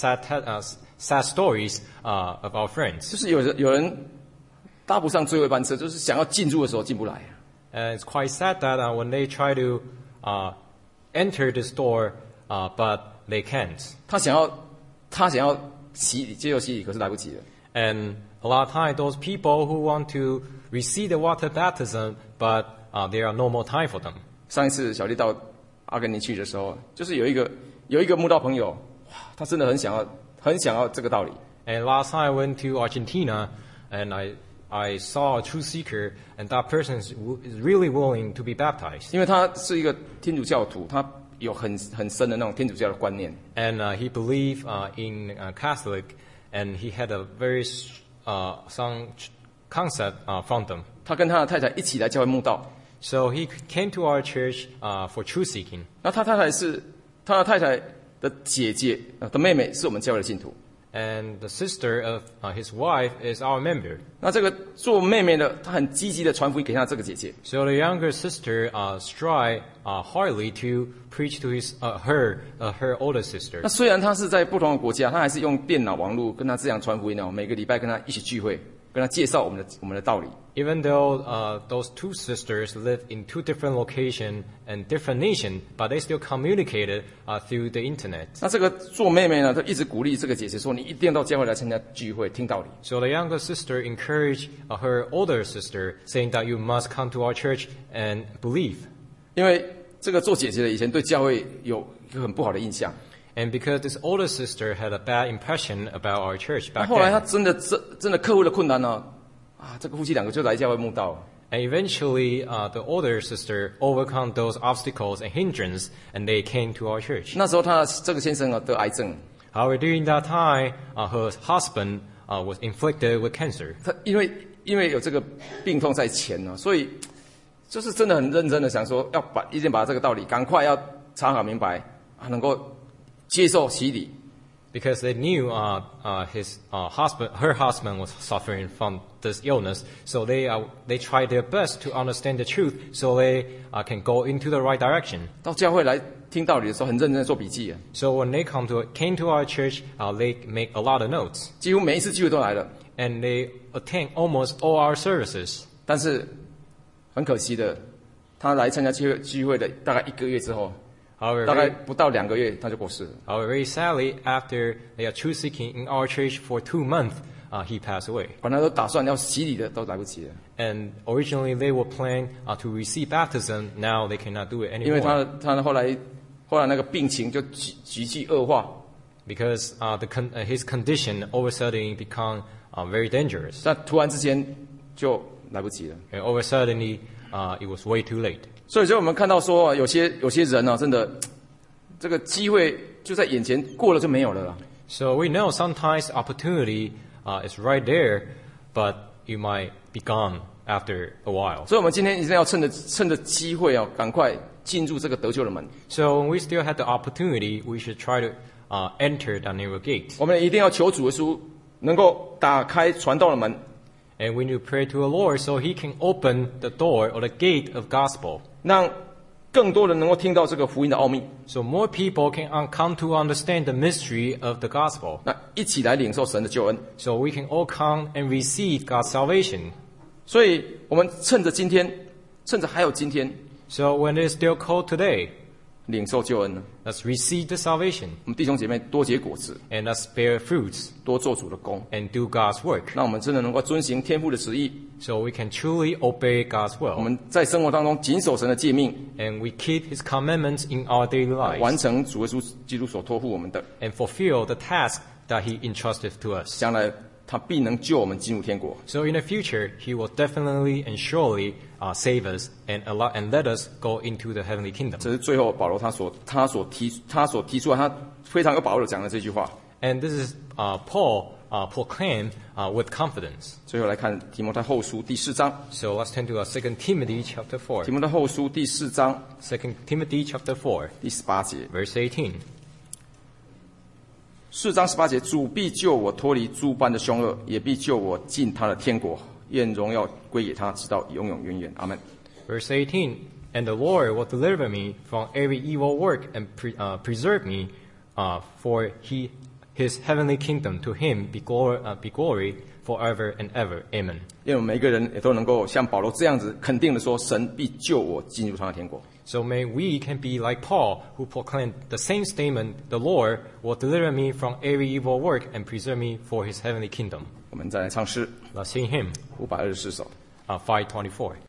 sad stories of our friends. 就是有人搭不上最后一班车，就是想要进入的时候进不来。 And it's quite sad that when they try to enter this door, but they can't. 他想要接受洗礼，可是来不及了。 And a lot of times, those people who want to receive the water baptism, but there are no more time for them. 上一次小弟到阿根廷去的时候，就是有一个慕道朋友，哇，他真的很想要这个道理。 And last time I went to Argentina, and I saw a truth seeker, and that person is really willing to be baptized. 因为他是一个天主教徒，他有很深的那种天主教的观念。 And he believed in Catholic, and he had a very strong concept from them. 他跟他的太太一起来教会慕道。 So he came to our church for truth seeking. 那他太太是他的太太的姐姐的妹妹，是我们教会的信徒。 And the sister of his wife is our member. 那这个做妹妹的，她很积极的传福音给她这个姐姐。 So the younger sister strive hardly to preach to her older sister. 那虽然她是在不同的国家，她还是用电脑网络跟她这样传福音哦，每个礼拜跟她一起聚会，跟她介绍我们的道理。 Even though those two sisters live in two different locations and different nations, but they still communicated through the internet. 那这个做妹妹呢，她一直鼓励这个姐姐说：“你一定要到教会来参加聚会，听道理。” So the younger sister encouraged her older sister, saying that you must come to our church and believe. 因为这个做姐姐的以前对教会有一个很不好的印象， And because this older sister had a bad impression about our church 那 back 后来她 then. 真的克服了困难呢，这个夫妻两个就来教会慕道。 And eventually, the older sister overcome those obstacles and hindrance, and they came to our church. 那时候她这个先生得癌症， However, during that time, her husband was inflicted with cancer. 他因为有这个病痛在前呢，所以就是真的很认真的想说，一定把这个道理赶快要查好明白，能够接受洗礼。 Because they knew her husband was suffering from this illness, so they tried their best to understand the truth, so they can go into the right direction. 到教会来听道理的时候，很认真的做笔记啊， So when they came to our church, they make a lot of notes, 几乎每一次聚会都来了。 and they attend almost all our services. 但是很可惜的，他来参加聚会的大概1个月之后， However, 大概不到2个月他就过世了。 very sadly, after they are truth seeking in our church for 2 months, he passed away. 本来都打算要洗礼的，都来不及了， And originally they were planning to receive baptism. Now they cannot do it 因为 anymore 他后来那个病情就急剧恶化， because his condition all of a sudden become very dangerous. 但突然之间就来不及了。 And all of a sudden, it was way too late. 所以我们看到说，有些人呢，真的这个机会就在眼前，过了就没有了啦。 So we know sometimes opportunity is right there, but it might be gone after a while. 所以我们今天一定要趁着机会哦，赶快进入这个得救的门。 So when we still have the opportunity, we should try to enter the narrow gate. 我们一定要求主耶稣能够打开传道的门， And we need to pray to the Lord so He can open the door or the gate of gospel. 让更多人能够听到这个福音的奥秘， So more people can come to understand the mystery of the gospel. 那一起来领受神的救恩。 So we can all come and receive God's salvation. 所以我们趁着还有今天， So when it is still cold today, 领受救恩呢， let's receive the salvation 我们弟兄姐妹多结果子， and let's bear fruits 多做主的工， and do God's work. 让我们真的能够遵行天父的旨意。 So we can truly obey God's 我 will 们在生活当中谨守神的诫命， and we keep His commandments in our daily 完 lives 成主耶稣基督所托付我们的， and fulfill the task that He entrusted to us. 将来他必能救我们进入天国。 So in the future, He will definitely and surely save us and let us go into the heavenly kingdom. 这是最后保罗他所提出来，他非常有把握的讲的这句话。 And this is Paul proclaimed with confidence. 最后来看提摩太后书第4章， So let's turn to 2 Timothy chapter 4. 提摩太后书第4章 2 Timothy chapter 4, 第18节。 verse 18. 4章18节，主必救我脱离诸般的凶恶，也必救我进他的天国，愿荣耀归给他，直到永永远远。阿门。 Verse 18, And the Lord will deliver me from every evil work and preserve me for His heavenly kingdom. To Him be glory forever and ever. Amen. 因为我们每一个人也都能够像保罗这样子肯定的说，神必救我进入他的天国。 So may we can be like Paul, who proclaimed the same statement, The Lord will deliver me from every evil work and preserve me for His heavenly kingdom. 我们再来唱诗 Let's sing him, 524首。 524.